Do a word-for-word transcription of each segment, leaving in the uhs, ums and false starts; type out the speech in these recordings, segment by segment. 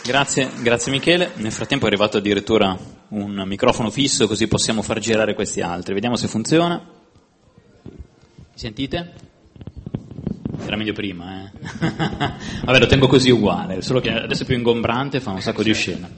Grazie, grazie Michele. Nel frattempo è arrivato addirittura un microfono fisso, così possiamo far girare questi altri. Vediamo se funziona. Mi sentite? Era meglio prima, eh? Vabbè, lo tengo così uguale, solo che adesso è più ingombrante, fa un sacco di scena.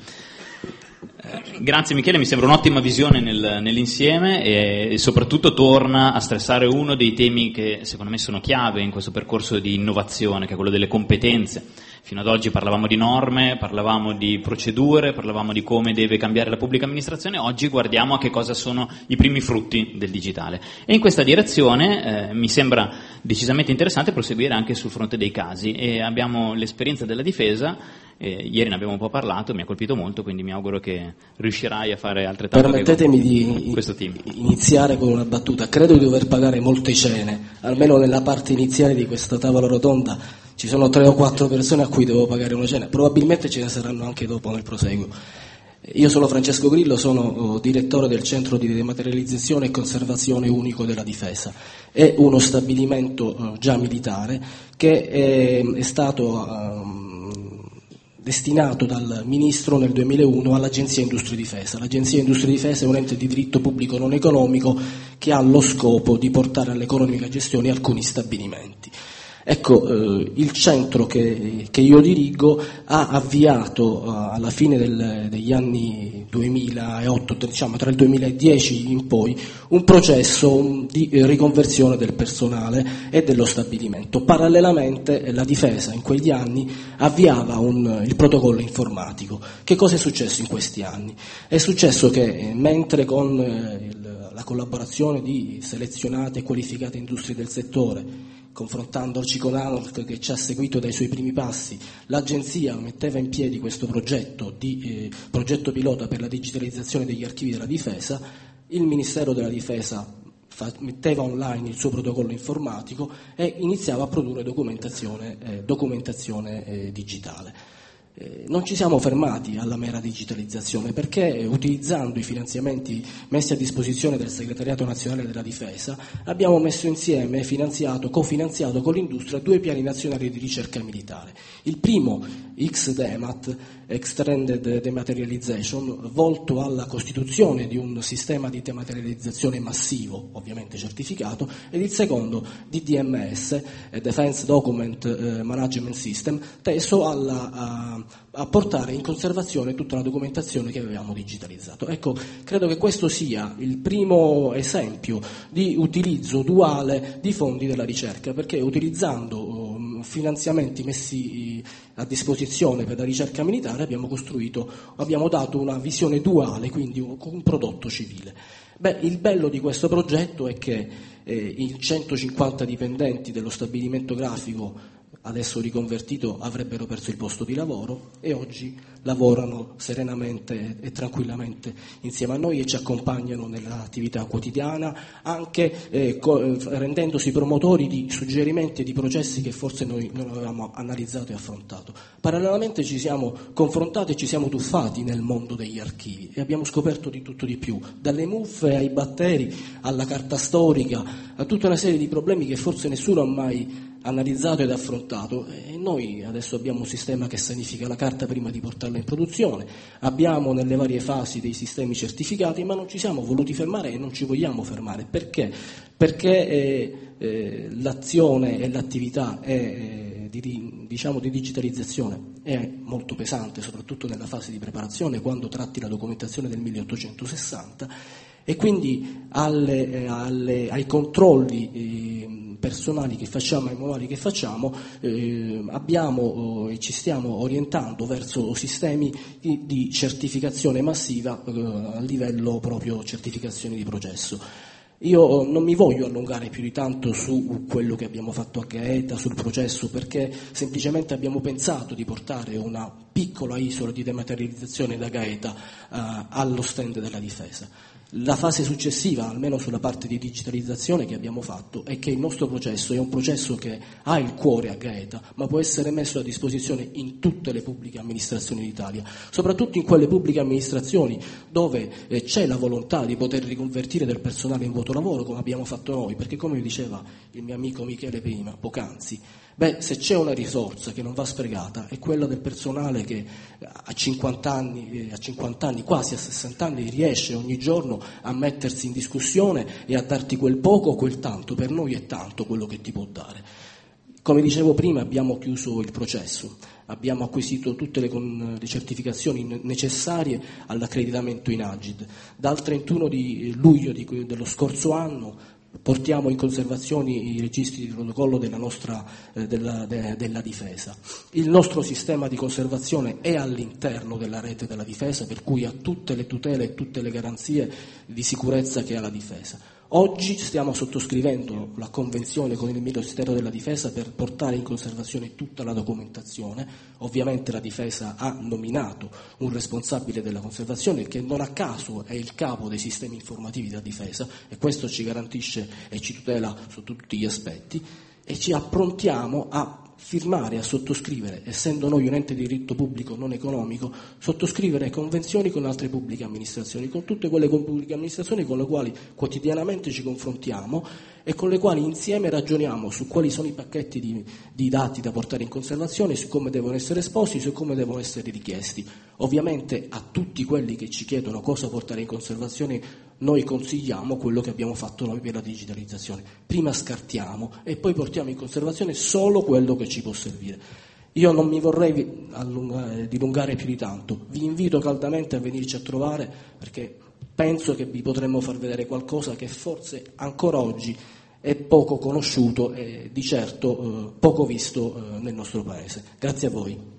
Grazie Michele, mi sembra un'ottima visione nel, nell'insieme e, e soprattutto torna a stressare uno dei temi che secondo me sono chiave in questo percorso di innovazione, che è quello delle competenze. Fino ad oggi parlavamo di norme, parlavamo di procedure, parlavamo di come deve cambiare la pubblica amministrazione, oggi guardiamo a che cosa sono i primi frutti del digitale. E in questa direzione eh, mi sembra decisamente interessante proseguire anche sul fronte dei casi e abbiamo l'esperienza della difesa. Eh, ieri ne abbiamo un po' parlato, mi ha colpito molto, quindi mi auguro che riuscirai a fare altrettanto. Permettetemi di questo team. iniziare con una battuta. Credo di dover pagare molte cene, almeno nella parte iniziale di questa tavola rotonda ci sono tre o quattro persone a cui devo pagare una cena, probabilmente ce ne saranno anche dopo nel proseguo. Io sono Francesco Grillo, sono oh, direttore del Centro di Dematerializzazione e Conservazione Unico della Difesa. È uno stabilimento oh, già militare che è, è stato um, destinato dal Ministro nel duemilauno all'Agenzia Industria Difesa. L'Agenzia Industria Difesa è un ente di diritto pubblico non economico che ha lo scopo di portare all'economica gestione alcuni stabilimenti. Ecco, eh, il centro che, che io dirigo ha avviato eh, alla fine del, degli anni duemilaotto, diciamo tra il duemiladieci in poi, un processo un, di eh, riconversione del personale e dello stabilimento. Parallelamente eh, la difesa in quegli anni avviava un, il protocollo informatico. Che cosa è successo in questi anni? È successo che eh, mentre con eh, il, la collaborazione di selezionate e qualificate industrie del settore, confrontandoci con ANORC che ci ha seguito dai suoi primi passi, l'agenzia metteva in piedi questo progetto di eh, progetto pilota per la digitalizzazione degli archivi della difesa, il Ministero della Difesa fa, metteva online il suo protocollo informatico e iniziava a produrre documentazione, eh, documentazione eh, digitale. Eh, non ci siamo fermati alla mera digitalizzazione perché eh, utilizzando i finanziamenti messi a disposizione del Segretariato Nazionale della Difesa abbiamo messo insieme, finanziato, cofinanziato con l'industria due piani nazionali di ricerca militare. Il primo, X DEMAT, Extended Dematerialization, volto alla costituzione di un sistema di dematerializzazione massivo, ovviamente certificato, ed il secondo, D D M S, Defense Document Management System, teso alla, a, a portare in conservazione tutta la documentazione che avevamo digitalizzato. Ecco, credo che questo sia il primo esempio di utilizzo duale di fondi della ricerca, perché utilizzando um, finanziamenti messi a disposizione per la ricerca militare abbiamo costruito, abbiamo dato una visione duale, quindi un, un prodotto civile. Beh, il bello di questo progetto è che eh, i centocinquanta dipendenti dello stabilimento grafico adesso riconvertito avrebbero perso il posto di lavoro e oggi lavorano serenamente e tranquillamente insieme a noi e ci accompagnano nell'attività quotidiana, anche eh, co- rendendosi promotori di suggerimenti e di processi che forse noi non avevamo analizzato e affrontato. Parallelamente ci siamo confrontati e ci siamo tuffati nel mondo degli archivi e abbiamo scoperto di tutto di più, dalle muffe ai batteri alla carta storica, a tutta una serie di problemi che forse nessuno ha mai analizzato ed affrontato, e noi adesso abbiamo un sistema che sanifica la carta prima di portarla in produzione, abbiamo nelle varie fasi dei sistemi certificati, ma non ci siamo voluti fermare e non ci vogliamo fermare. Perché? Perché eh, eh, l'azione e l'attività è, eh, di, diciamo, di digitalizzazione è molto pesante, soprattutto nella fase di preparazione, quando tratti la documentazione del milleottocentosessanta, e quindi alle, eh, alle, ai controlli eh, personali che facciamo, ai manuali che facciamo, eh, abbiamo e eh, ci stiamo orientando verso sistemi di, di certificazione massiva eh, a livello proprio certificazione di processo. Io non mi voglio allungare più di tanto su quello che abbiamo fatto a Gaeta, sul processo, perché semplicemente abbiamo pensato di portare una piccola isola di dematerializzazione da Gaeta eh, allo stand della difesa. La fase successiva, almeno sulla parte di digitalizzazione che abbiamo fatto, è che il nostro processo è un processo che ha il cuore a Gaeta, ma può essere messo a disposizione in tutte le pubbliche amministrazioni d'Italia, soprattutto in quelle pubbliche amministrazioni dove eh, c'è la volontà di poter riconvertire del personale in vuoto lavoro, come abbiamo fatto noi, perché come diceva il mio amico Michele prima, poc'anzi, beh, se c'è una risorsa che non va sprecata è quella del personale che a cinquanta anni, a cinquanta anni, quasi a sessanta anni, riesce ogni giorno a mettersi in discussione e a darti quel poco o quel tanto. Per noi è tanto quello che ti può dare. Come dicevo prima, abbiamo chiuso il processo, abbiamo acquisito tutte le, con, le certificazioni necessarie all'accreditamento in Agid. Dal trentuno di luglio di, dello scorso anno portiamo in conservazione i registri di protocollo della nostra eh, della, de, della difesa. Il nostro sistema di conservazione è all'interno della rete della difesa, per cui ha tutte le tutele e tutte le garanzie di sicurezza che ha la difesa. Oggi stiamo sottoscrivendo la convenzione con il Ministero della Difesa per portare in conservazione tutta la documentazione. Ovviamente la Difesa ha nominato un responsabile della conservazione che non a caso è il capo dei sistemi informativi della Difesa, e questo ci garantisce e ci tutela sotto tutti gli aspetti, e ci approntiamo a firmare, a sottoscrivere, essendo noi un ente di diritto pubblico non economico, sottoscrivere convenzioni con altre pubbliche amministrazioni, con tutte quelle pubbliche amministrazioni con le quali quotidianamente ci confrontiamo e con le quali insieme ragioniamo su quali sono i pacchetti di, di dati da portare in conservazione, su come devono essere esposti, su come devono essere richiesti. Ovviamente a tutti quelli che ci chiedono cosa portare in conservazione noi consigliamo quello che abbiamo fatto noi per la digitalizzazione. Prima scartiamo e poi portiamo in conservazione solo quello che ci può servire. Io non mi vorrei allungare, dilungare più di tanto. Vi invito caldamente a venirci a trovare, perché penso che vi potremmo far vedere qualcosa che forse ancora oggi è poco conosciuto e di certo eh, poco visto eh, nel nostro Paese. Grazie a voi.